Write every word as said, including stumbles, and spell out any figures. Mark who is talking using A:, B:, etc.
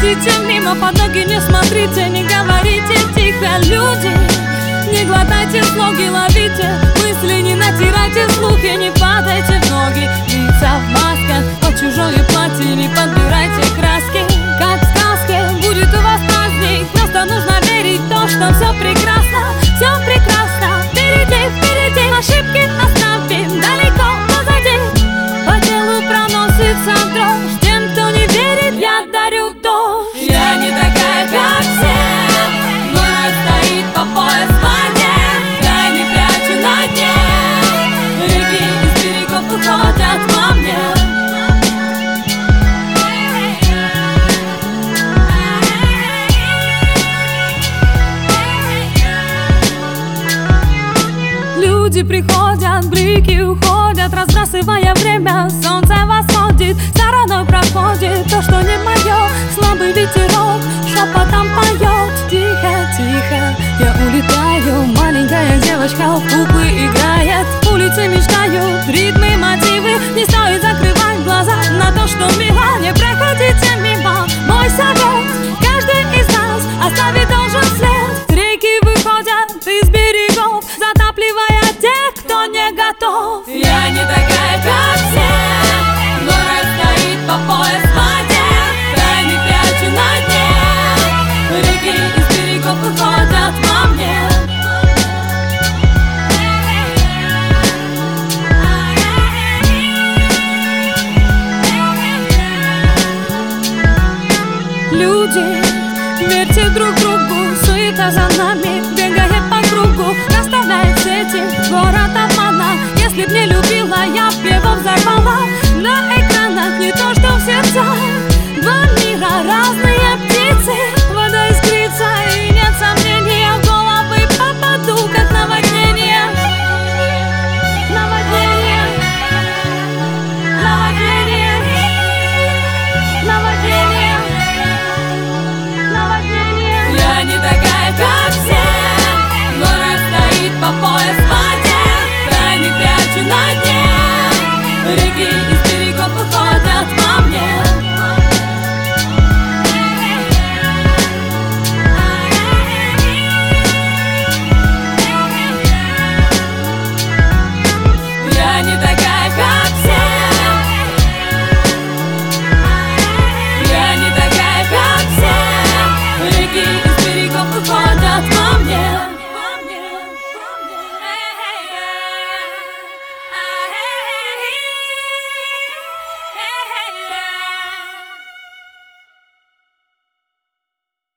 A: Проходите мимо, под ноги не смотрите, не говорите тихо, люди. Не глотайте слоги, ловите мысли, не натирайте слухи, не падайте в ноги. Лица в масках, под чужое платье, не подбирайте краски. Как в сказке, будет у вас праздник, просто нужно верить в то, что все прекрасно, все прекрасно. Впереди, впереди, ошибки оставим далеко позади. По телу проносится дрожь, тем, кто не верит, я дарю дождь. Я не такая, как все, город стоит по пояс в воде. Я не прячу на дне, реки из берегов уходят во мне. Люди приходят, блики уходят, разбрасывая время. Солнце восходит, стороной проходит то, что не мое. Слабый ветерок шепотом поет. Тихо, тихо, я улетаю. Маленькая девочка в куклы играет. Улицы мечтают, ритмы, мотивы. Не стоит закрывать глаза на то, что мило. Не проходите мимо, мой совет. Каждый из нас оставить должен след. Реки выходят из берегов, затапливая тех, кто не готов. Я не такая, как все, город стоит по пояс в воде. Я не прячу на дне, реки из берегов уходят во мне. Люди, верьте друг другу, суета за нами бегает по кругу, расставляет сети, город обмана. Если б не любила, я б его взорвала. На экранах не то, что в сердцах. Два мира, разные птицы. Вода искрится и нет сомнения, в головы попаду, как наводнение. Наводнение, наводнение, наводнение, наводнение. Я не такая, как все, город стоит по пояс в воде. Я не прячу на дне, реки из берегов уходят во мне. Я не такая.